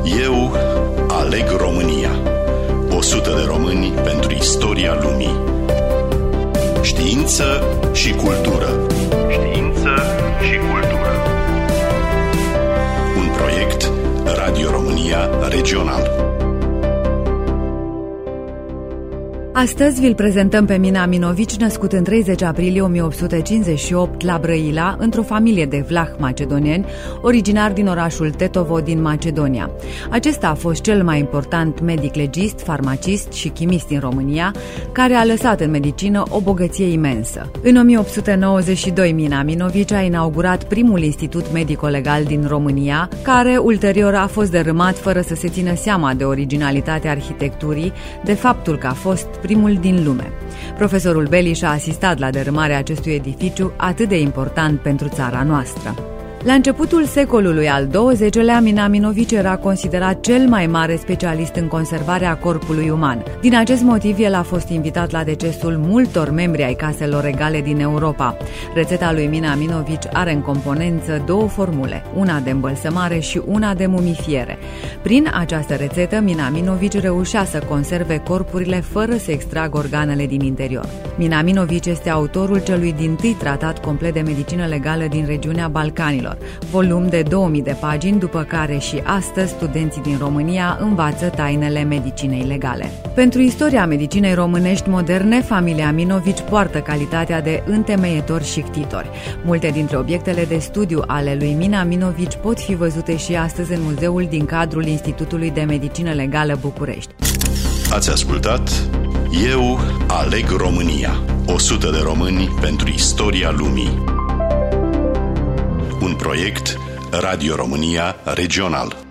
Eu aleg România. 100 de români pentru istoria lumii. Știință și cultură. Știință și cultură. Un proiect Radio România Regional. Astăzi vi-l prezentăm pe Mina Aminovici, născut în 30 aprilie 1858 la Brăila, într-o familie de vlahi macedonieni, originar din orașul Tetovo din Macedonia. Acesta a fost cel mai important medic legist, farmacist și chimist din România, care a lăsat în medicină o bogăție imensă. În 1892, Mina Aminovici a inaugurat primul institut medico-legal din România, care ulterior a fost dărâmat fără să se țină seama de originalitatea arhitecturii, de faptul că a fost primul din lume. Profesorul Beliș a asistat la dărâmarea acestui edificiu atât de important pentru țara noastră. La începutul secolului al XX-lea, Mina Aminovici era considerat cel mai mare specialist în conservarea corpului uman. Din acest motiv, el a fost invitat la decesul multor membri ai caselor regale din Europa. Rețeta lui Mina Aminovici are în componență două formule, una de îmbălsămare și una de mumifiere. Prin această rețetă, Mina Aminovici reușea să conserve corpurile fără să extragă organele din interior. Mina Aminovici este autorul celui dintâi tratat complet de medicină legală din regiunea Balcanilor, volum de 2000 de pagini, după care și astăzi studenții din România învață tainele medicinei legale. Pentru istoria medicinei românești moderne, familia Aminovici poartă calitatea de întemeietori și ctitori. Multe dintre obiectele de studiu ale lui Mina Aminovici pot fi văzute și astăzi în muzeul din cadrul Institutului de Medicină Legală București. Ați ascultat Eu aleg România. 100 de români pentru istoria lumii. Un proiect Radio România Regional.